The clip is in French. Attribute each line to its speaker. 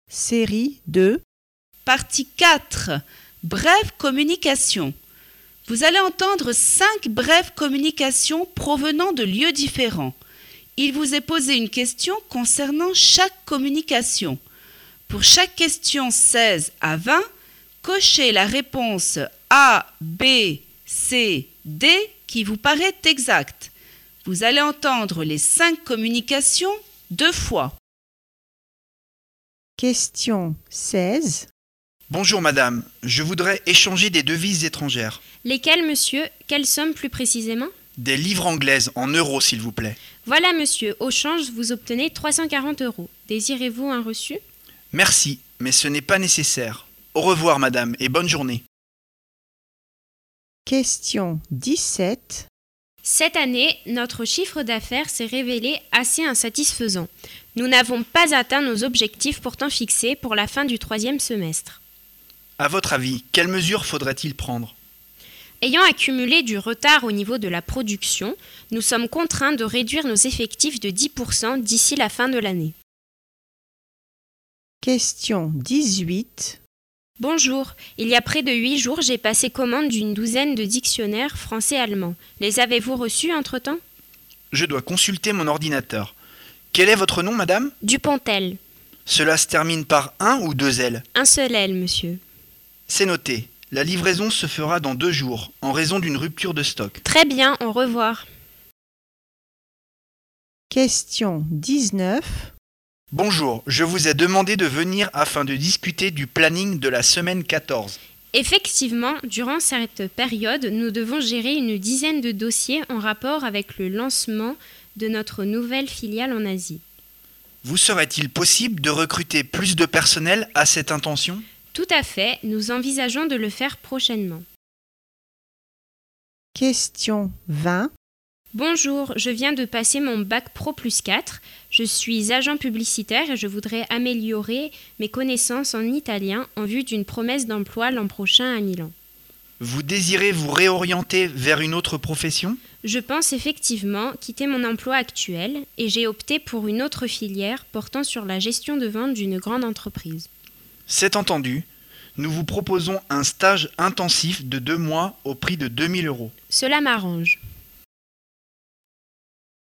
Speaker 1: Série 2.
Speaker 2: Partie 4. Brève communication. Vous allez entendre 5 brèves communications provenant de lieux différents. Il vous est posé une question concernant chaque communication. Pour chaque question 16 à 20, cochez la réponse A, B, C, D qui vous paraît exacte. Vous allez entendre les 5 communications 2 fois.
Speaker 1: Question 16.
Speaker 3: Bonjour madame, je voudrais échanger des devises étrangères.
Speaker 4: Lesquelles, monsieur? Quelle somme plus précisément?
Speaker 3: Des livres anglaises en euros s'il vous plaît.
Speaker 4: Voilà, monsieur, au change, vous obtenez 340 €. Désirez-vous un reçu?
Speaker 3: Merci, mais ce n'est pas nécessaire. Au revoir madame et bonne journée.
Speaker 1: Question 17.
Speaker 4: Cette année, notre chiffre d'affaires s'est révélé assez insatisfaisant. Nous n'avons pas atteint nos objectifs pourtant fixés pour la fin du 3e semestre.
Speaker 3: À votre avis, quelles mesures faudrait-il prendre?
Speaker 4: Ayant accumulé du retard au niveau de la production, nous sommes contraints de réduire nos effectifs de 10% d'ici la fin de l'année.
Speaker 1: Question 18.
Speaker 4: Bonjour, il y a près de 8 jours, j'ai passé commande d'une douzaine de dictionnaires français-allemand. Les avez-vous reçus entre-temps?
Speaker 3: Je dois consulter mon ordinateur. Quel est votre nom madame?
Speaker 4: Dupontel.
Speaker 3: Cela se termine par 1 ou 2 L?
Speaker 4: Un seul L, monsieur.
Speaker 3: C'est noté. La livraison se fera dans 2 jours, en raison d'une rupture de stock.
Speaker 4: Très bien, au revoir.
Speaker 1: Question 19.
Speaker 3: Bonjour, je vous ai demandé de venir afin de discuter du planning de la semaine 14.
Speaker 4: Effectivement, durant cette période, nous devons gérer une dizaine de dossiers en rapport avec le lancement de notre nouvelle filiale en Asie.
Speaker 3: Vous serait-il possible de recruter plus de personnel à cette intention?
Speaker 4: Tout à fait, nous envisageons de le faire prochainement.
Speaker 1: Question 20.
Speaker 4: Bonjour, je viens de passer mon bac Pro plus 4. Je suis agent publicitaire et je voudrais améliorer mes connaissances en italien en vue d'une promesse d'emploi l'an prochain à Milan.
Speaker 3: Vous désirez vous réorienter vers une autre profession?
Speaker 4: Je pense effectivement quitter mon emploi actuel et j'ai opté pour une autre filière portant sur la gestion de vente d'une grande entreprise.
Speaker 3: C'est entendu. Nous vous proposons un stage intensif de 2 mois au prix de 2 000 €.
Speaker 4: Cela m'arrange.